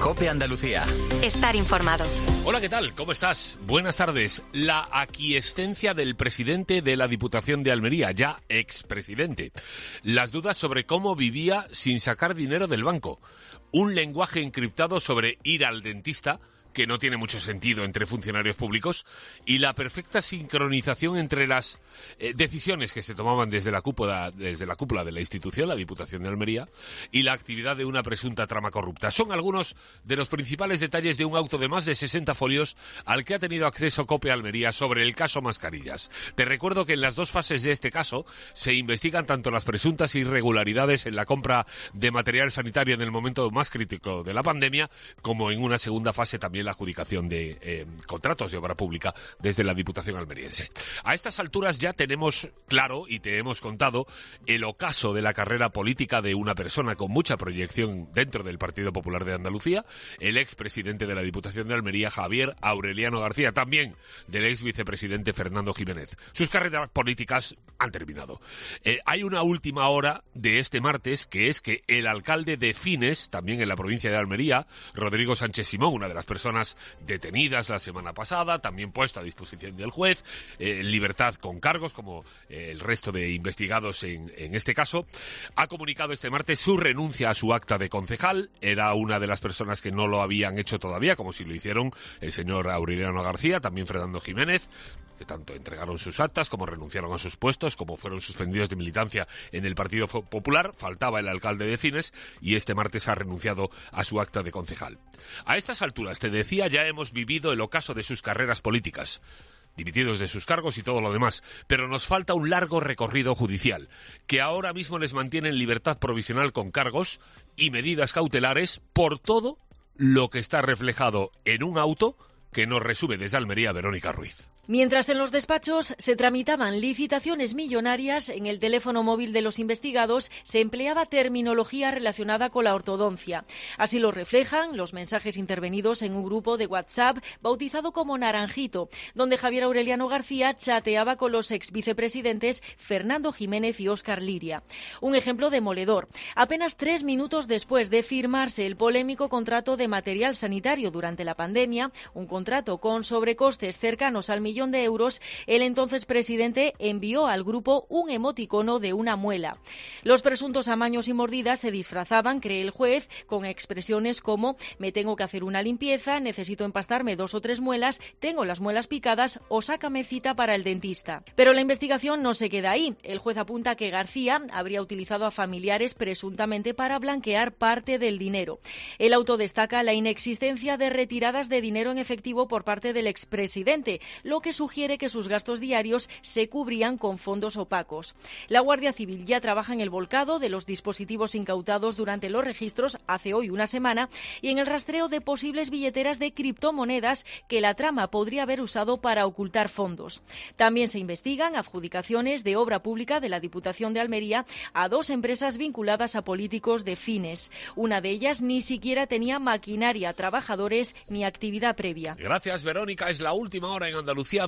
COPE Andalucía. Estar informado. Hola, ¿qué tal? ¿Cómo estás? Buenas tardes. La aquiescencia del presidente de la Diputación de Almería, ya expresidente. Las dudas sobre cómo vivía sin sacar dinero del banco. Un lenguaje encriptado sobre ir al dentista, que no tiene mucho sentido entre funcionarios públicos, y la perfecta sincronización entre las decisiones que se tomaban desde la cúpula de la institución, la Diputación de Almería, y la actividad de una presunta trama corrupta. Son algunos de los principales detalles de un auto de más de 60 folios al que ha tenido acceso COPE Almería sobre el caso Mascarillas. Te recuerdo que en las dos fases de este caso se investigan tanto las presuntas irregularidades en la compra de material sanitario en el momento más crítico de la pandemia, como en una segunda fase también la adjudicación de contratos de obra pública desde la Diputación almeriense. A estas alturas ya tenemos claro y te hemos contado el ocaso de la carrera política de una persona con mucha proyección dentro del Partido Popular de Andalucía, el expresidente de la Diputación de Almería, Javier Aureliano García, también del ex vicepresidente Fernando Jiménez. Sus carreras políticas han terminado. Hay una última hora de este martes, que es que el alcalde de Fines, también en la provincia de Almería, Rodrigo Sánchez Simón, una de las personas detenidas la semana pasada, también puesta a disposición del juez, en libertad con cargos, como el resto de investigados en este caso, ha comunicado este martes su renuncia a su acta de concejal. Era una de las personas que no lo habían hecho todavía, como si lo hicieron el señor Aureliano García, también Fernando Jiménez, que tanto entregaron sus actas, como renunciaron a sus puestos, como fueron suspendidos de militancia en el Partido Popular. Faltaba el alcalde de Fines y este martes ha renunciado a su acta de concejal. A estas alturas, te decía, ya hemos vivido el ocaso de sus carreras políticas, dimitidos de sus cargos y todo lo demás, pero nos falta un largo recorrido judicial, que ahora mismo les mantiene en libertad provisional con cargos y medidas cautelares por todo lo que está reflejado en un auto que nos resume desde Almería Verónica Ruiz. Mientras en los despachos se tramitaban licitaciones millonarias, en el teléfono móvil de los investigados se empleaba terminología relacionada con la ortodoncia. Así lo reflejan los mensajes intervenidos en un grupo de WhatsApp bautizado como Naranjito, donde Javier Aureliano García chateaba con los exvicepresidentes Fernando Jiménez y Óscar Liria. Un ejemplo demoledor. Apenas 3 minutos después de firmarse el polémico contrato de material sanitario durante la pandemia, un contrato con sobrecostes cercanos al millón de euros, el entonces presidente envió al grupo un emoticono de una muela. Los presuntos amaños y mordidas se disfrazaban, cree el juez, con expresiones como me tengo que hacer una limpieza, necesito empastarme 2 o 3 muelas, tengo las muelas picadas o sácame cita para el dentista. Pero la investigación no se queda ahí. El juez apunta que García habría utilizado a familiares presuntamente para blanquear parte del dinero. El auto destaca la inexistencia de retiradas de dinero en efectivo por parte del expresidente, lo que sugiere que sus gastos diarios se cubrían con fondos opacos. La Guardia Civil ya trabaja en el volcado de los dispositivos incautados durante los registros hace hoy una semana y en el rastreo de posibles billeteras de criptomonedas que la trama podría haber usado para ocultar fondos. También se investigan adjudicaciones de obra pública de la Diputación de Almería a 2 empresas vinculadas a políticos de Fines. Una de ellas ni siquiera tenía maquinaria, trabajadores ni actividad previa. Gracias, Verónica. Es la última hora en Andalucía,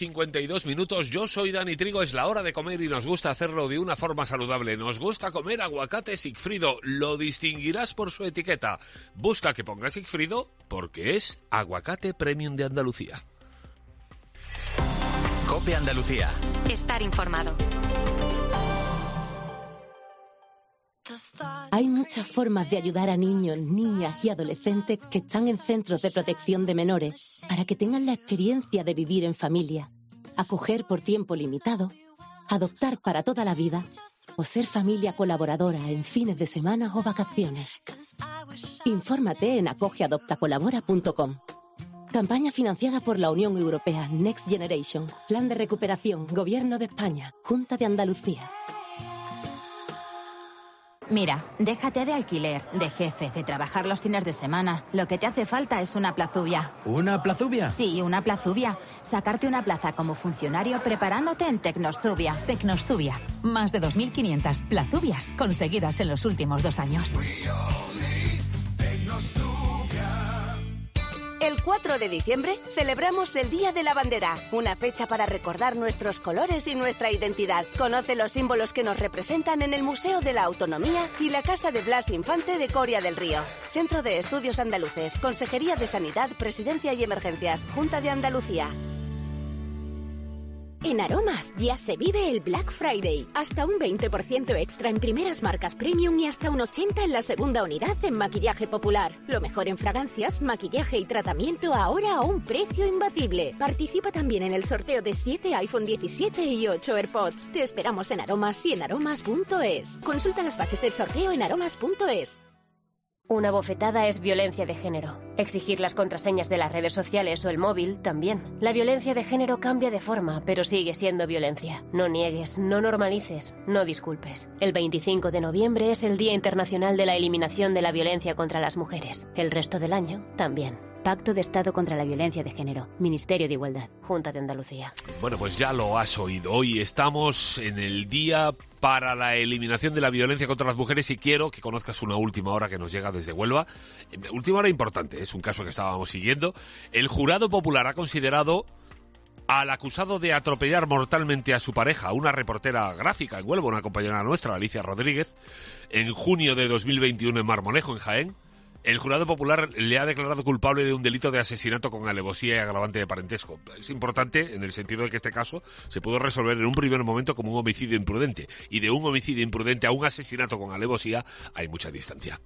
2:52. Yo soy Dani Trigo. Es la hora de comer y nos gusta hacerlo de una forma saludable. Nos gusta comer aguacate Sigfrido. Lo distinguirás por su etiqueta. Busca que ponga Sigfrido porque es aguacate premium de Andalucía. COPE Andalucía. Estar informado. Hay muchas formas de ayudar a niños, niñas y adolescentes que están en centros de protección de menores para que tengan la experiencia de vivir en familia, acoger por tiempo limitado, adoptar para toda la vida o ser familia colaboradora en fines de semana o vacaciones. Infórmate en acogeadoptacolabora.com. Campaña financiada por la Unión Europea Next Generation, Plan de Recuperación, Gobierno de España, Junta de Andalucía. Mira, déjate de alquiler, de jefe, de trabajar los fines de semana. Lo que te hace falta es una plazubia. ¿Una plazubia? Sí, una plazubia. Sacarte una plaza como funcionario preparándote en Tecnostubia. Tecnostubia. Más de 2.500 plazubias conseguidas en los últimos 2 años. El 4 de diciembre celebramos el Día de la Bandera, una fecha para recordar nuestros colores y nuestra identidad. Conoce los símbolos que nos representan en el Museo de la Autonomía y la Casa de Blas Infante de Coria del Río. Centro de Estudios Andaluces, Consejería de Sanidad, Presidencia y Emergencias, Junta de Andalucía. En Aromas ya se vive el Black Friday. Hasta un 20% extra en primeras marcas premium y hasta un 80% en la segunda unidad en maquillaje popular. Lo mejor en fragancias, maquillaje y tratamiento ahora a un precio imbatible. Participa también en el sorteo de 7 iPhone 17 y 8 AirPods. Te esperamos en Aromas y en aromas.es. Consulta las bases del sorteo en aromas.es. Una bofetada es violencia de género. Exigir las contraseñas de las redes sociales o el móvil también. La violencia de género cambia de forma, pero sigue siendo violencia. No niegues, no normalices, no disculpes. El 25 de noviembre es el Día Internacional de la Eliminación de la Violencia contra las Mujeres. El resto del año también. Pacto de Estado contra la Violencia de Género. Ministerio de Igualdad. Junta de Andalucía. Bueno, pues ya lo has oído. Hoy estamos en el Día para la Eliminación de la Violencia contra las Mujeres y quiero que conozcas una última hora que nos llega desde Huelva. Última hora importante, es un caso que estábamos siguiendo. El jurado popular ha considerado al acusado de atropellar mortalmente a su pareja, una reportera gráfica en Huelva, una compañera nuestra, Alicia Rodríguez, en junio de 2021 en Marmolejo, en Jaén. El jurado popular le ha declarado culpable de un delito de asesinato con alevosía y agravante de parentesco. Es importante en el sentido de que este caso se pudo resolver en un primer momento como un homicidio imprudente. Y de un homicidio imprudente a un asesinato con alevosía hay mucha distancia.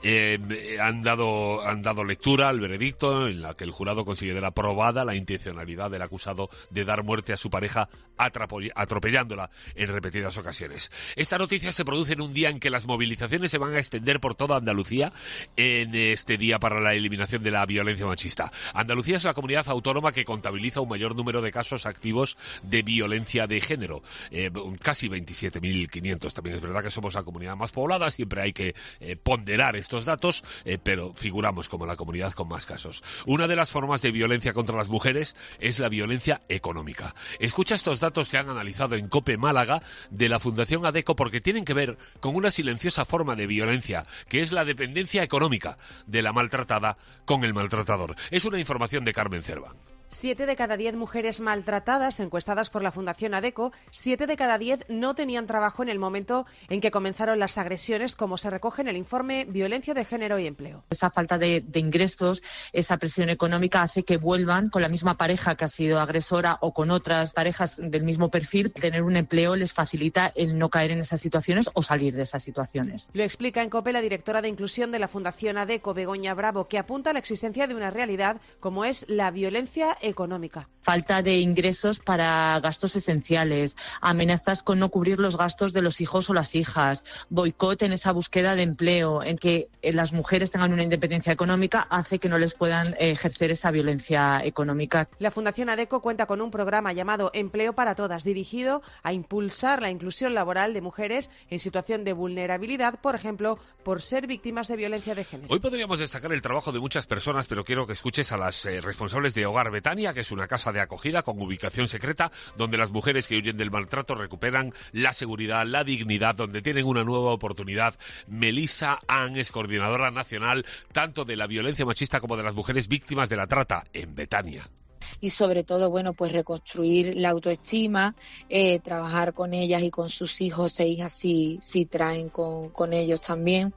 Han dado lectura al veredicto en la que el jurado considera probada la intencionalidad del acusado de dar muerte a su pareja atropellándola en repetidas ocasiones. Esta noticia se produce en un día en que las movilizaciones se van a extender por toda Andalucía en este día para la eliminación de la violencia machista. Andalucía es la comunidad autónoma que contabiliza un mayor número de casos activos de violencia de género, casi 27.500. También es verdad que somos la comunidad más poblada, siempre hay que ponderar estos datos, pero figuramos como la comunidad con más casos. Una de las formas de violencia contra las mujeres es la violencia económica. Escucha estos datos que han analizado en COPE Málaga de la Fundación ADECO porque tienen que ver con una silenciosa forma de violencia, que es la dependencia económica de la maltratada con el maltratador. Es una información de Carmen Cerva. 7 de cada 10 mujeres maltratadas, encuestadas por la Fundación ADECO, 7 de cada 10 no tenían trabajo en el momento en que comenzaron las agresiones, como se recoge en el informe Violencia de Género y Empleo. Esa falta de ingresos, esa presión económica hace que vuelvan con la misma pareja que ha sido agresora o con otras parejas del mismo perfil. Tener un empleo les facilita el no caer en esas situaciones o salir de esas situaciones. Lo explica en COPE la directora de Inclusión de la Fundación ADECO, Begoña Bravo, que apunta a la existencia de una realidad como es la violencia económica. Falta de ingresos para gastos esenciales, amenazas con no cubrir los gastos de los hijos o las hijas, boicot en esa búsqueda de empleo, en que las mujeres tengan una independencia económica, hace que no les puedan ejercer esa violencia económica. La Fundación ADECO cuenta con un programa llamado Empleo para Todas, dirigido a impulsar la inclusión laboral de mujeres en situación de vulnerabilidad, por ejemplo, por ser víctimas de violencia de género. Hoy podríamos destacar el trabajo de muchas personas, pero quiero que escuches a las responsables de Hogar Betania, que es una casa de acogida con ubicación secreta, donde las mujeres que huyen del maltrato recuperan la seguridad, la dignidad, donde tienen una nueva oportunidad. Melissa Ann es coordinadora nacional tanto de la violencia machista como de las mujeres víctimas de la trata en Betania. Y sobre todo, bueno, pues reconstruir la autoestima, trabajar con ellas y con sus hijos e hijas si traen con ellos también.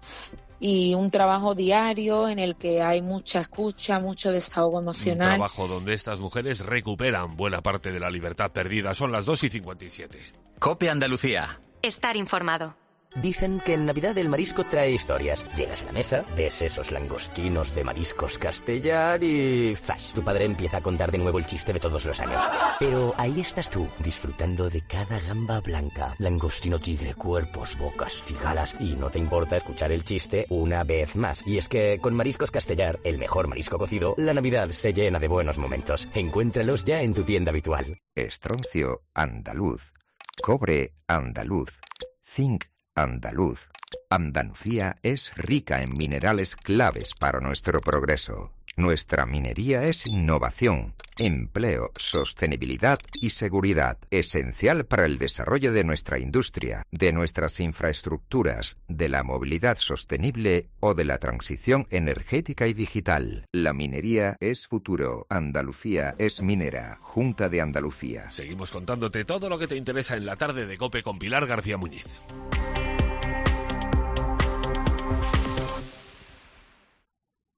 Y un trabajo diario en el que hay mucha escucha, mucho desahogo emocional. Un trabajo donde estas mujeres recuperan buena parte de la libertad perdida. Son las 2:57. COPE Andalucía. Estar informado. Dicen que en Navidad el marisco trae historias. Llegas a la mesa, ves esos langostinos de mariscos Castellar y ¡zas! Tu padre empieza a contar de nuevo el chiste de todos los años. Pero ahí estás tú, disfrutando de cada gamba blanca, langostino tigre, cuerpos, bocas, cigalas, y no te importa escuchar el chiste una vez más. Y es que con Mariscos Castellar, el mejor marisco cocido, la Navidad se llena de buenos momentos. Encuéntralos ya en tu tienda habitual. Estroncio andaluz, cobre andaluz, zinc andaluz. Andalucía es rica en minerales claves para nuestro progreso. Nuestra minería es innovación, empleo, sostenibilidad y seguridad, esencial para el desarrollo de nuestra industria, de nuestras infraestructuras, de la movilidad sostenible o de la transición energética y digital. La minería es futuro. Andalucía es minera. Junta de Andalucía. Seguimos contándote todo lo que te interesa en la tarde de COPE con Pilar García Muñiz.